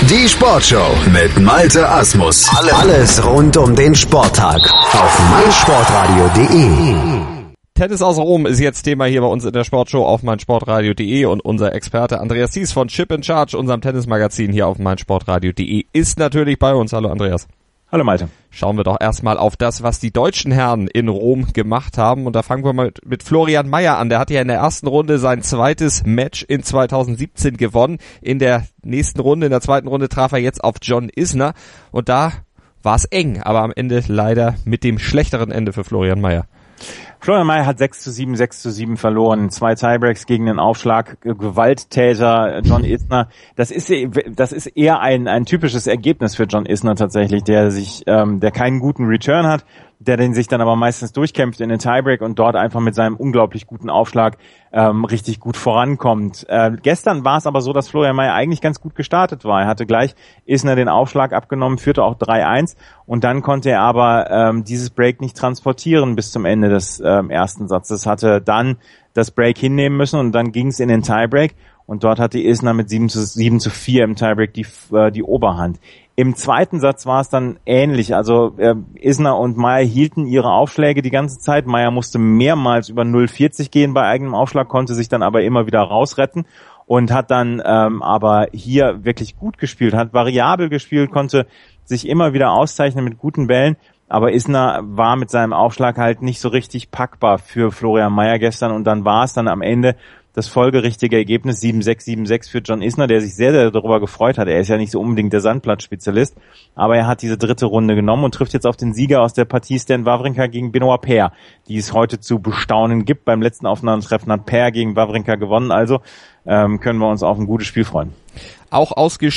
Die Sportshow mit Malte Asmus. Alles rund um den Sporttag auf meinsportradio.de. Tennis aus Rom ist jetzt Thema hier bei uns in der Sportshow auf meinsportradio.de und unser Experte Andreas Thies von Chip in Charge, unserem Tennismagazin hier auf meinsportradio.de, ist natürlich bei uns. Hallo Andreas. Hallo Malte. Schauen wir doch erstmal auf das, was die deutschen Herren in Rom gemacht haben. Und da fangen wir mal mit Florian Mayer an. Der hat ja in der ersten Runde sein zweites Match in 2017 gewonnen. In der nächsten Runde, in der zweiten Runde, traf er jetzt auf John Isner. Und da war es eng, aber am Ende leider mit dem schlechteren Ende für Florian Mayer. Florian Mayer hat 6:7, 6:7 verloren. 2 Tiebreaks gegen den Aufschlag. Gewalttäter John Isner. Das ist eher ein typisches Ergebnis für John Isner tatsächlich, der keinen guten Return hat, der den sich dann aber meistens durchkämpft in den Tiebreak und dort einfach mit seinem unglaublich guten Aufschlag richtig gut vorankommt. Gestern war es aber so, dass Florian Mayer eigentlich ganz gut gestartet war. Er hatte gleich Isner den Aufschlag abgenommen, führte auch 3-1 und dann konnte er aber dieses Break nicht transportieren bis zum Ende des ersten Satzes. Hatte dann das Break hinnehmen müssen und dann ging es in den Tiebreak und dort hatte Isner mit 7:4 im Tiebreak die Oberhand. Im zweiten Satz war es dann ähnlich, also Isner und Mayer hielten ihre Aufschläge die ganze Zeit. Mayer musste mehrmals über 0,40 gehen bei eigenem Aufschlag, konnte sich dann aber immer wieder rausretten und hat dann aber hier wirklich gut gespielt, hat variabel gespielt, konnte sich immer wieder auszeichnen mit guten Bällen. Aber Isner war mit seinem Aufschlag halt nicht so richtig packbar für Florian Mayer gestern und dann war es dann am Ende das folgerichtige Ergebnis 7-6, 7-6 für John Isner, der sich sehr, sehr darüber gefreut hat. Er ist ja nicht so unbedingt der Sandplatzspezialist, aber er hat diese dritte Runde genommen und trifft jetzt auf den Sieger aus der Partie Stan Wawrinka gegen Benoit Paire, die es heute zu bestaunen gibt. Beim letzten Aufeinandertreffen hat Paire gegen Wawrinka gewonnen, also können wir uns auf ein gutes Spiel freuen. Auch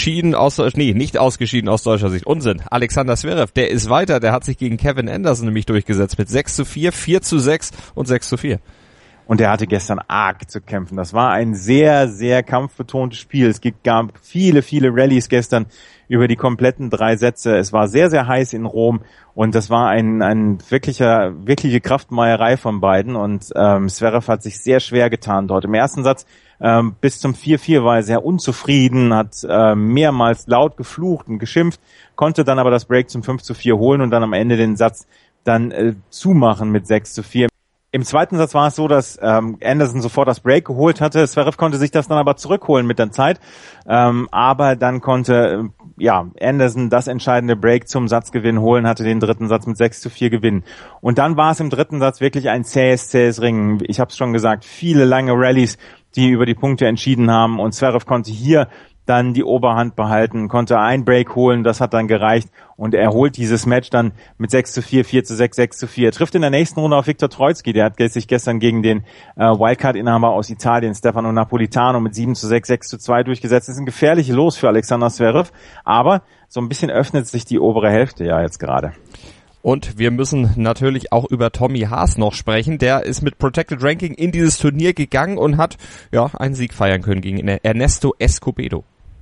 nicht ausgeschieden aus deutscher Sicht. Unsinn. Alexander Zverev, der ist weiter, der hat sich gegen Kevin Anderson nämlich durchgesetzt mit 6:4, 4:6 und 6:4. Und er hatte gestern arg zu kämpfen. Das war ein sehr, sehr kampfbetontes Spiel. Es gab viele, viele Rallyes gestern über die kompletten 3 Sätze. Es war sehr, sehr heiß in Rom und das war eine wirkliche Kraftmeierei von beiden. Und Zverev hat sich sehr schwer getan dort. Im ersten Satz bis zum 4:4 war er sehr unzufrieden, hat mehrmals laut geflucht und geschimpft, konnte dann aber das Break zum 5:4 holen und dann am Ende den Satz dann zumachen mit 6:4. Im zweiten Satz war es so, dass Anderson sofort das Break geholt hatte. Zverev konnte sich das dann aber zurückholen mit der Zeit. Aber dann konnte Anderson das entscheidende Break zum Satzgewinn holen, hatte den dritten Satz mit 6:4 gewinnen. Und dann war es im dritten Satz wirklich ein zähes Ringen. Ich habe es schon gesagt, viele lange Rallyes, die über die Punkte entschieden haben. Und Zverev konnte hier dann die Oberhand behalten, konnte ein Break holen, das hat dann gereicht und er holt dieses Match dann mit 6:4, 4:6, 6:4. Er trifft in der nächsten Runde auf Viktor Troicki, der hat sich gestern gegen den Wildcard-Inhaber aus Italien, Stefano Napolitano, mit 7:6, 6:2 durchgesetzt. Das ist ein gefährliches Los für Alexander Zverev, aber so ein bisschen öffnet sich die obere Hälfte ja jetzt gerade. Und wir müssen natürlich auch über Tommy Haas noch sprechen. Der ist mit Protected Ranking in dieses Turnier gegangen und hat einen Sieg feiern können gegen Ernesto Escobedo.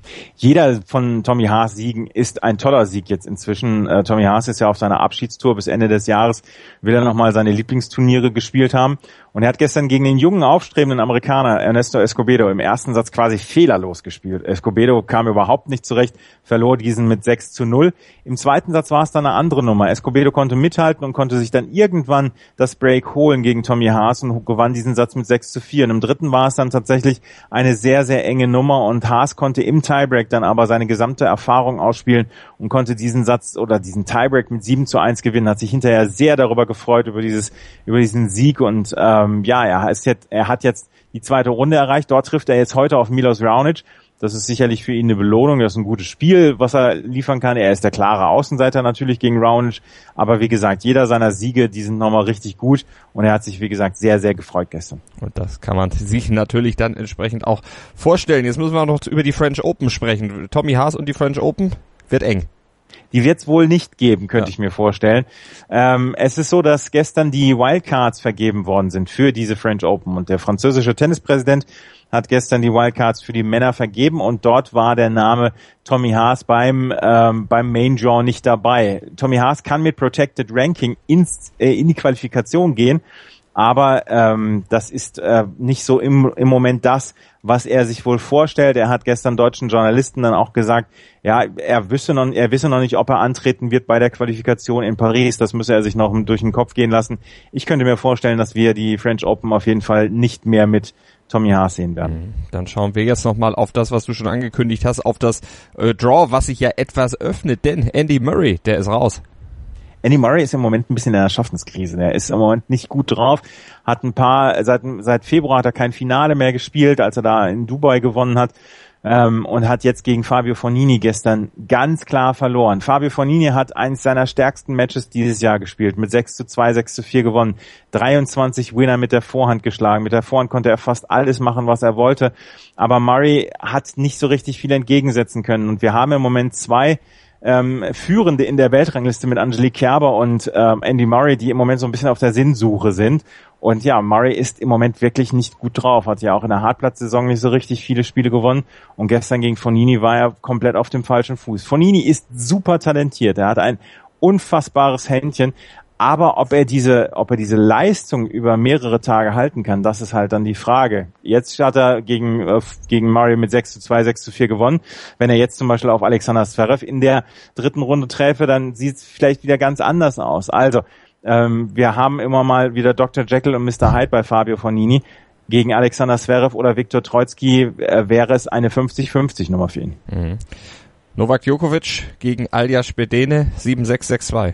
Jeder von Tommy Haas Siegen ist ein toller Sieg jetzt inzwischen. Tommy Haas ist ja auf seiner Abschiedstour bis Ende des Jahres, will er nochmal seine Lieblingsturniere gespielt haben. Und er hat gestern gegen den jungen, aufstrebenden Amerikaner Ernesto Escobedo im ersten Satz quasi fehlerlos gespielt. Escobedo kam überhaupt nicht zurecht, verlor diesen mit 6:0. Im zweiten Satz war es dann eine andere Nummer. Escobedo konnte mithalten und konnte sich dann irgendwann das Break holen gegen Tommy Haas und gewann diesen Satz mit 6:4. Und im dritten war es dann tatsächlich eine sehr, sehr enge Nummer und Haas konnte im Tiebreak dann aber seine gesamte Erfahrung ausspielen und konnte diesen Satz oder diesen Tiebreak mit 7:1 gewinnen, hat sich hinterher sehr darüber gefreut, über diesen Sieg und er hat jetzt die zweite Runde erreicht. Dort trifft er jetzt heute auf Milos Raonic. Das ist sicherlich für ihn eine Belohnung. Das ist ein gutes Spiel, was er liefern kann. Er ist der klare Außenseiter natürlich gegen Raonic. Aber wie gesagt, jeder seiner Siege, die sind nochmal richtig gut. Und er hat sich, wie gesagt, sehr, sehr gefreut gestern. Und das kann man sich natürlich dann entsprechend auch vorstellen. Jetzt müssen wir noch über die French Open sprechen. Tommy Haas und die French Open wird eng. Die wird es wohl nicht geben, könnte ich mir vorstellen. Es ist so, dass gestern die Wildcards vergeben worden sind für diese French Open. Und der französische Tennispräsident hat gestern die Wildcards für die Männer vergeben. Und dort war der Name Tommy Haas beim Main Draw nicht dabei. Tommy Haas kann mit Protected Ranking in die Qualifikation gehen. Aber das ist nicht so im Moment das, was er sich wohl vorstellt. Er hat gestern deutschen Journalisten dann auch gesagt, ja, er wisse noch nicht, ob er antreten wird bei der Qualifikation in Paris. Das müsse er sich noch durch den Kopf gehen lassen. Ich könnte mir vorstellen, dass wir die French Open auf jeden Fall nicht mehr mit Tommy Haas sehen werden. Dann schauen wir jetzt nochmal auf das, was du schon angekündigt hast, auf das Draw, was sich ja etwas öffnet, denn Andy Murray, der ist raus. Andy Murray ist im Moment ein bisschen in einer Schaffenskrise. Der ist im Moment nicht gut drauf. Hat seit Februar hat er kein Finale mehr gespielt, als er da in Dubai gewonnen hat. Und hat jetzt gegen Fabio Fognini gestern ganz klar verloren. Fabio Fognini hat eines seiner stärksten Matches dieses Jahr gespielt, mit 6:2, 6:4 gewonnen, 23 Winner mit der Vorhand geschlagen. Mit der Vorhand konnte er fast alles machen, was er wollte, aber Murray hat nicht so richtig viel entgegensetzen können. Und wir haben im Moment zwei Führende in der Weltrangliste mit Angelique Kerber und Andy Murray, die im Moment so ein bisschen auf der Sinnsuche sind. Und ja, Murray ist im Moment wirklich nicht gut drauf. Hat ja auch in der Hartplatz-Saison nicht so richtig viele Spiele gewonnen. Und gestern gegen Fognini war er komplett auf dem falschen Fuß. Fognini ist super talentiert. Er hat ein unfassbares Händchen. Aber ob er diese Leistung über mehrere Tage halten kann, das ist halt dann die Frage. Jetzt hat er gegen Murray mit 6:2, 6:4 gewonnen. Wenn er jetzt zum Beispiel auf Alexander Zverev in der dritten Runde träfe, dann sieht es vielleicht wieder ganz anders aus. Also, wir haben immer mal wieder Dr. Jekyll und Mr. Hyde bei Fabio Fognini. Gegen Alexander Zverev oder Viktor Troicki wäre es eine 50-50 Nummer für ihn. Mhm. Novak Djokovic gegen Aljaž Bedene, 7-6, 6-2.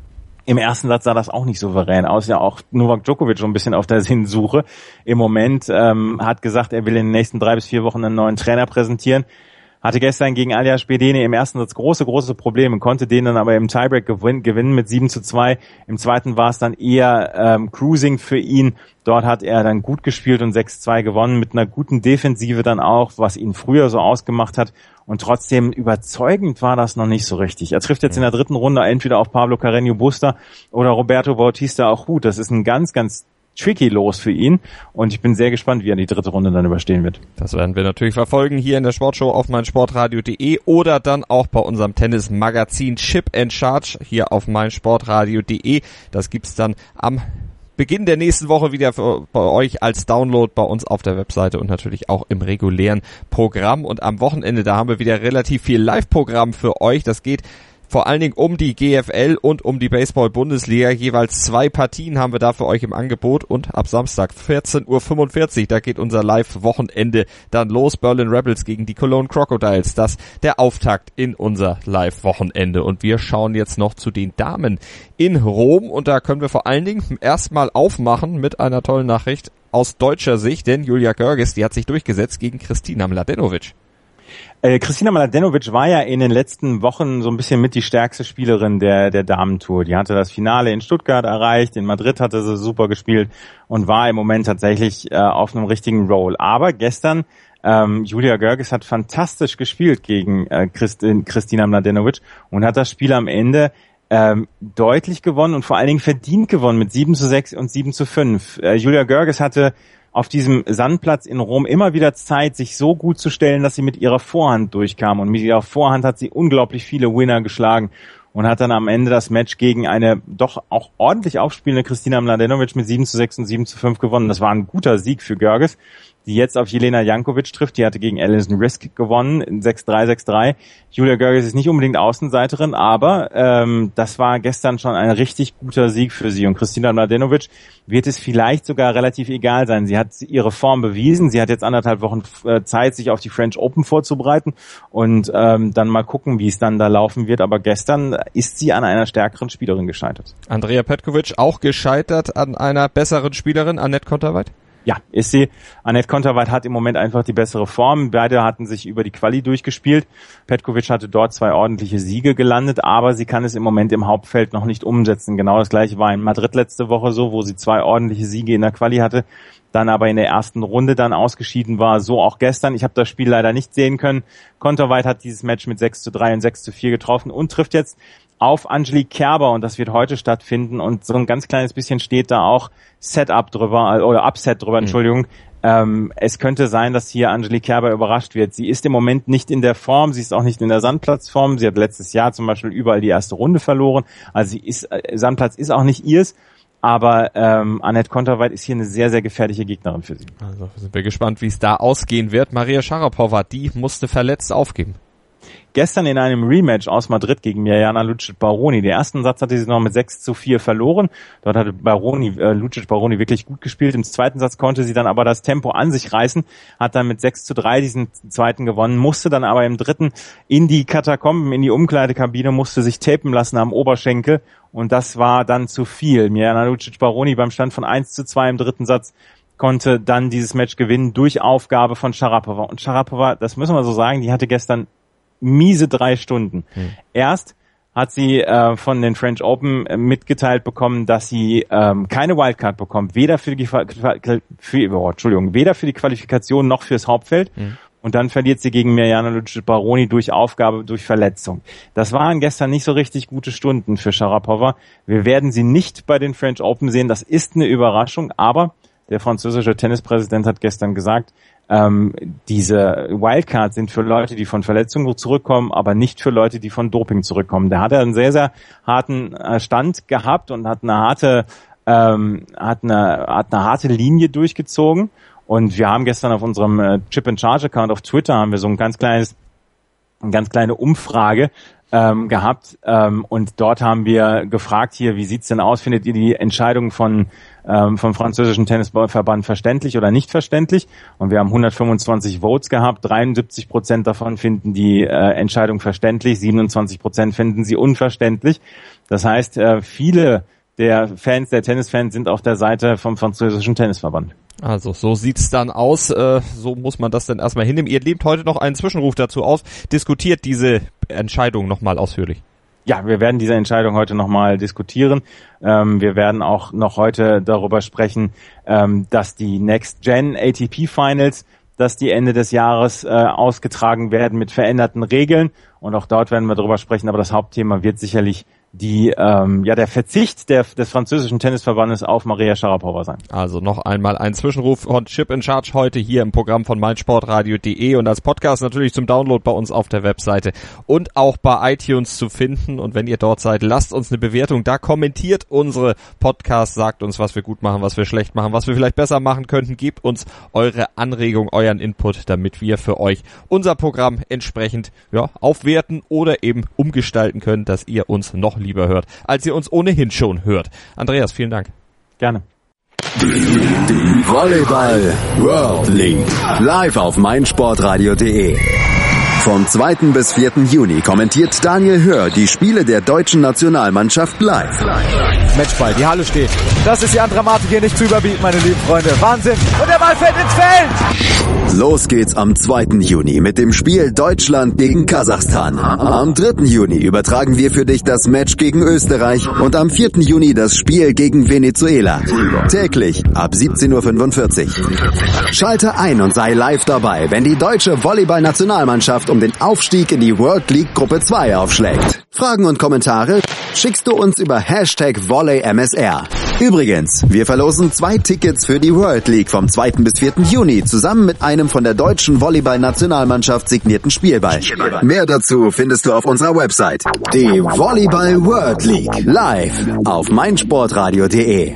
Im ersten Satz sah das auch nicht souverän aus. Ja, auch Novak Djokovic schon ein bisschen auf der Sinnsuche. Im Moment hat gesagt, er will in den nächsten 3 bis 4 Wochen einen neuen Trainer präsentieren. Hatte gestern gegen Aljaž Bedene im ersten Satz große Probleme, konnte den dann aber im Tiebreak gewinnen mit 7:2. Im zweiten war es dann eher Cruising für ihn. Dort hat er dann gut gespielt und 6:2 gewonnen, mit einer guten Defensive dann auch, was ihn früher so ausgemacht hat. Und trotzdem überzeugend war das noch nicht so richtig. Er trifft jetzt in der dritten Runde entweder auf Pablo Carreño Busta oder Roberto Bautista Agut. Das ist ein ganz, ganz tricky Los für ihn. Und ich bin sehr gespannt, wie er die dritte Runde dann überstehen wird. Das werden wir natürlich verfolgen hier in der Sportshow auf meinsportradio.de oder dann auch bei unserem Tennismagazin Chip and Charge hier auf meinsportradio.de. Das gibt's dann am Beginn der nächsten Woche wieder bei euch als Download bei uns auf der Webseite und natürlich auch im regulären Programm. Und am Wochenende, da haben wir wieder relativ viel Live-Programm für euch. Das geht vor allen Dingen um die GFL und um die Baseball-Bundesliga. Jeweils 2 Partien haben wir da für euch im Angebot. Und ab Samstag 14:45 Uhr, da geht unser Live-Wochenende dann los. Berlin Rebels gegen die Cologne Crocodiles. Das der Auftakt in unser Live-Wochenende. Und wir schauen jetzt noch zu den Damen in Rom. Und da können wir vor allen Dingen erstmal aufmachen mit einer tollen Nachricht aus deutscher Sicht. Denn Julia Görges, die hat sich durchgesetzt gegen Kristina Mladenovic. Kristina Mladenovic war ja in den letzten Wochen so ein bisschen mit die stärkste Spielerin der Damentour. Die hatte das Finale in Stuttgart erreicht, in Madrid hatte sie super gespielt und war im Moment tatsächlich auf einem richtigen Roll. Aber gestern, Julia Görges hat fantastisch gespielt gegen Kristina Mladenovic und hat das Spiel am Ende deutlich gewonnen und vor allen Dingen verdient gewonnen mit 7:6 und 7:5. Julia Görges hatte auf diesem Sandplatz in Rom immer wieder Zeit, sich so gut zu stellen, dass sie mit ihrer Vorhand durchkam. Und mit ihrer Vorhand hat sie unglaublich viele Winner geschlagen und hat dann am Ende das Match gegen eine doch auch ordentlich aufspielende Kristina Mladenovic mit 7:6 und 7:5 gewonnen. Das war ein guter Sieg für Görges, die jetzt auf Jelena Jankovic trifft. Die hatte gegen Alison Risk gewonnen, in 6:3, 6:3. Julia Görges ist nicht unbedingt Außenseiterin, aber das war gestern schon ein richtig guter Sieg für sie. Und Kristina Mladenovic wird es vielleicht sogar relativ egal sein. Sie hat ihre Form bewiesen. Sie hat jetzt 1,5 Wochen Zeit, sich auf die French Open vorzubereiten und dann mal gucken, wie es dann da laufen wird. Aber gestern ist sie an einer stärkeren Spielerin gescheitert. Andrea Petkovic auch gescheitert an einer besseren Spielerin, Anett Kontaveit? Ja, ist sie. Anett Kontaveit hat im Moment einfach die bessere Form. Beide hatten sich über die Quali durchgespielt. Petkovic hatte dort 2 ordentliche Siege gelandet, aber sie kann es im Moment im Hauptfeld noch nicht umsetzen. Genau das gleiche war in Madrid letzte Woche so, wo sie 2 ordentliche Siege in der Quali hatte, dann aber in der ersten Runde dann ausgeschieden war. So auch gestern. Ich habe das Spiel leider nicht sehen können. Kontaveit hat dieses Match mit 6:3 und 6:4 getroffen und trifft jetzt auf Angelique Kerber und das wird heute stattfinden und so ein ganz kleines bisschen steht da auch Setup drüber oder Upset drüber, Entschuldigung. Es könnte sein, dass hier Angelique Kerber überrascht wird. Sie ist im Moment nicht in der Form, sie ist auch nicht in der Sandplatzform. Sie hat letztes Jahr zum Beispiel überall die erste Runde verloren. Also Sandplatz ist auch nicht ihrs. Aber Anett Kontaveit ist hier eine sehr, sehr gefährliche Gegnerin für sie. Also sind wir gespannt, wie es da ausgehen wird. Maria Sharapova, die musste verletzt aufgeben. Gestern in einem Rematch aus Madrid gegen Mirjana Lucic-Baroni. Den ersten Satz hatte sie noch mit 6-4 verloren. Dort hatte Lucic-Baroni wirklich gut gespielt. Im zweiten Satz konnte sie dann aber das Tempo an sich reißen, hat dann mit 6-3 diesen zweiten gewonnen, musste dann aber im dritten in die Katakomben, in die Umkleidekabine, musste sich tapen lassen am Oberschenkel und das war dann zu viel. Mirjana Lucic-Baroni beim Stand von 1-2 im dritten Satz konnte dann dieses Match gewinnen durch Aufgabe von Sharapova. Und Sharapova, das müssen wir so sagen, die hatte gestern miese 3 Stunden. Erst hat sie von den French Open mitgeteilt bekommen, dass sie keine Wildcard bekommt, weder für die Qualifikation noch fürs Hauptfeld. Und dann verliert sie gegen Mirjana Lucic-Baroni durch Aufgabe, durch Verletzung. Das waren gestern nicht so richtig gute Stunden für Sharapova. Wir werden sie nicht bei den French Open sehen. Das ist eine Überraschung, aber der französische Tennispräsident hat gestern gesagt, diese Wildcards sind für Leute, die von Verletzungen zurückkommen, aber nicht für Leute, die von Doping zurückkommen. Da hat er einen sehr, sehr harten Stand gehabt und hat eine harte Linie durchgezogen. Und wir haben gestern auf unserem Chip-and-Charge-Account auf Twitter haben wir so eine ganz kleine Umfrage gehabt und dort haben wir gefragt hier, wie sieht's denn aus? Findet ihr die Entscheidung vom französischen Tennisverband verständlich oder nicht verständlich? Und wir haben 125 Votes gehabt, 73% davon finden die Entscheidung verständlich, 27% finden sie unverständlich. Das heißt, viele der Tennisfans sind auf der Seite vom französischen Tennisverband. Also so sieht's dann aus, so muss man das dann erstmal hinnehmen. Ihr nehmt heute noch einen Zwischenruf dazu auf, diskutiert diese Entscheidung nochmal ausführlich. Ja, wir werden diese Entscheidung heute nochmal diskutieren. Wir werden auch noch heute darüber sprechen, dass die Next Gen ATP Finals, dass die Ende des Jahres ausgetragen werden mit veränderten Regeln. Und auch dort werden wir darüber sprechen, aber das Hauptthema wird sicherlich der Verzicht des französischen Tennisverbandes auf Maria Sharapova sein. Also noch einmal ein Zwischenruf von Chip in Charge heute hier im Programm von meinsportradio.de und als Podcast natürlich zum Download bei uns auf der Webseite und auch bei iTunes zu finden. Und wenn ihr dort seid, lasst uns eine Bewertung da, kommentiert unsere Podcasts, sagt uns, was wir gut machen, was wir schlecht machen, was wir vielleicht besser machen könnten, gebt uns eure Anregung, euren Input, damit wir für euch unser Programm entsprechend aufwerten oder eben umgestalten können, dass ihr uns noch lieber hört, als ihr uns ohnehin schon hört. Andreas, vielen Dank. Gerne. Die Volleyball World League. Live auf meinsportradio.de. Vom 2. bis 4. Juni kommentiert Daniel Hör die Spiele der deutschen Nationalmannschaft live. Matchball, die Halle steht. Das ist die an Dramatik hier nicht zu überbieten, meine lieben Freunde. Wahnsinn. Und der Ball fällt ins Feld. Los geht's am 2. Juni mit dem Spiel Deutschland gegen Kasachstan. Am 3. Juni übertragen wir für dich das Match gegen Österreich und am 4. Juni das Spiel gegen Venezuela. Täglich ab 17:45 Uhr. Schalte ein und sei live dabei, wenn die deutsche Volleyball-Nationalmannschaft um den Aufstieg in die World League Gruppe 2 aufschlägt. Fragen und Kommentare schickst du uns über #VolleyMSR. Übrigens, wir verlosen 2 Tickets für die World League vom 2. bis 4. Juni zusammen mit einem von der deutschen Volleyball-Nationalmannschaft signierten Spielball. Mehr dazu findest du auf unserer Website. Die Volleyball World League live auf meinsportradio.de.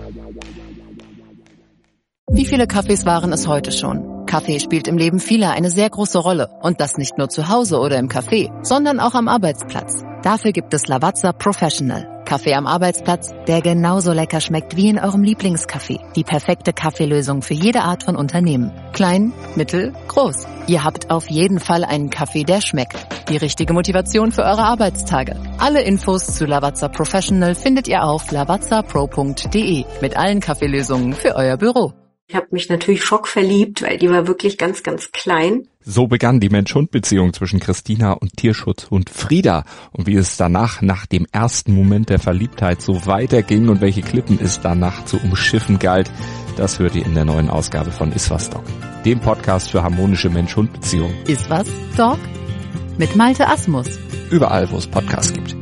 Wie viele Kaffees waren es heute schon? Kaffee spielt im Leben vieler eine sehr große Rolle. Und das nicht nur zu Hause oder im Café, sondern auch am Arbeitsplatz. Dafür gibt es Lavazza Professional. Kaffee am Arbeitsplatz, der genauso lecker schmeckt wie in eurem Lieblingscafé. Die perfekte Kaffeelösung für jede Art von Unternehmen. Klein, mittel, groß. Ihr habt auf jeden Fall einen Kaffee, der schmeckt. Die richtige Motivation für eure Arbeitstage. Alle Infos zu Lavazza Professional findet ihr auf lavazzapro.de mit allen Kaffeelösungen für euer Büro. Ich habe mich natürlich schockverliebt, weil die war wirklich ganz, ganz klein. So begann die Mensch-Hund-Beziehung zwischen Christina und Tierschutzhund Frieda. Und wie es danach, nach dem ersten Moment der Verliebtheit, so weiterging und welche Klippen es danach zu umschiffen galt, das hört ihr in der neuen Ausgabe von Iswas Dog, dem Podcast für harmonische Mensch-Hund-Beziehungen. Iswas Dog? Mit Malte Asmus. Überall, wo es Podcasts gibt.